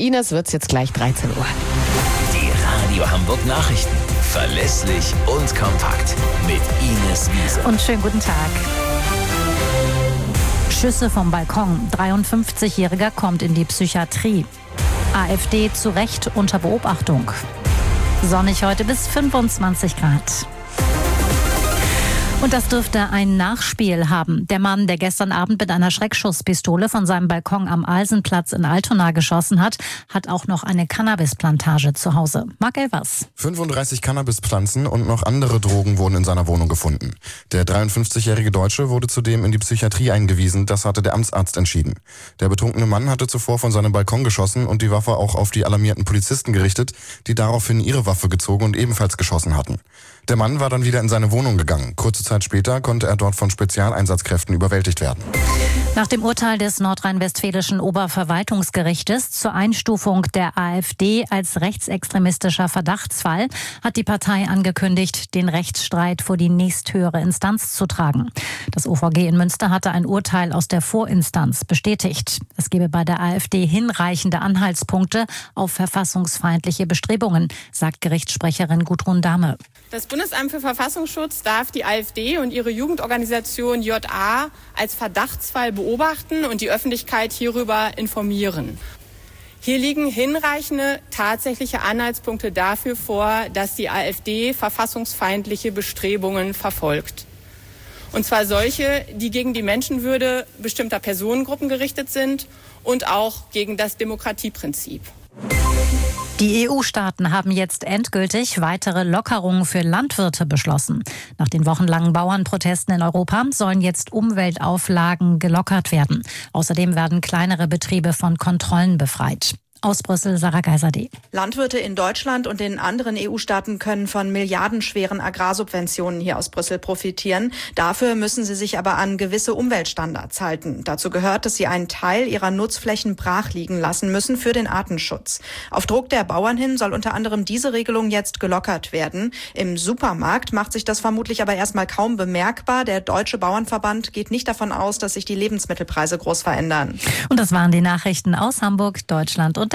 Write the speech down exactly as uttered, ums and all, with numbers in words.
Ines wird's jetzt gleich dreizehn Uhr. Die Radio Hamburg Nachrichten. Verlässlich und kompakt. Mit Ines Wiese. Und schönen guten Tag. Schüsse vom Balkon. dreiundfünfzigjähriger kommt in die Psychiatrie. AfD zu Recht unter Beobachtung. Sonnig heute bis fünfundzwanzig Grad. Und das dürfte ein Nachspiel haben. Der Mann, der gestern Abend mit einer Schreckschusspistole von seinem Balkon am Alsenplatz in Altona geschossen hat, hat auch noch eine Cannabisplantage zu Hause. Marc Elvers. fünfunddreißig Cannabispflanzen und noch andere Drogen wurden in seiner Wohnung gefunden. Der dreiundfünfzigjährige Deutsche wurde zudem in die Psychiatrie eingewiesen. Das hatte der Amtsarzt entschieden. Der betrunkene Mann hatte zuvor von seinem Balkon geschossen und die Waffe auch auf die alarmierten Polizisten gerichtet, die daraufhin ihre Waffe gezogen und ebenfalls geschossen hatten. Der Mann war dann wieder in seine Wohnung gegangen. Kurze Zeit später konnte er dort von Spezialeinsatzkräften überwältigt werden. Nach dem Urteil des nordrhein-westfälischen Oberverwaltungsgerichtes zur Einstufung der AfD als rechtsextremistischer Verdachtsfall hat die Partei angekündigt, den Rechtsstreit vor die nächsthöhere Instanz zu tragen. Das O V G in Münster hatte ein Urteil aus der Vorinstanz bestätigt. Es gebe bei der AfD hinreichende Anhaltspunkte auf verfassungsfeindliche Bestrebungen, sagt Gerichtssprecherin Gudrun Dahme. Das Bundesamt für Verfassungsschutz darf die AfD und ihre Jugendorganisation J A als Verdachtsfall beobachten und die Öffentlichkeit hierüber informieren. Hier liegen hinreichende tatsächliche Anhaltspunkte dafür vor, dass die AfD verfassungsfeindliche Bestrebungen verfolgt. Und zwar solche, die gegen die Menschenwürde bestimmter Personengruppen gerichtet sind und auch gegen das Demokratieprinzip. Die E U-Staaten haben jetzt endgültig weitere Lockerungen für Landwirte beschlossen. Nach den wochenlangen Bauernprotesten in Europa sollen jetzt Umweltauflagen gelockert werden. Außerdem werden kleinere Betriebe von Kontrollen befreit. Aus Brüssel, Sarah Geiserde. Landwirte in Deutschland und in anderen E U-Staaten können von milliardenschweren Agrarsubventionen hier aus Brüssel profitieren. Dafür müssen sie sich aber an gewisse Umweltstandards halten. Dazu gehört, dass sie einen Teil ihrer Nutzflächen brach liegen lassen müssen für den Artenschutz. Auf Druck der Bauern hin soll unter anderem diese Regelung jetzt gelockert werden. Im Supermarkt macht sich das vermutlich aber erstmal kaum bemerkbar. Der Deutsche Bauernverband geht nicht davon aus, dass sich die Lebensmittelpreise groß verändern. Und das waren die Nachrichten aus Hamburg, Deutschland und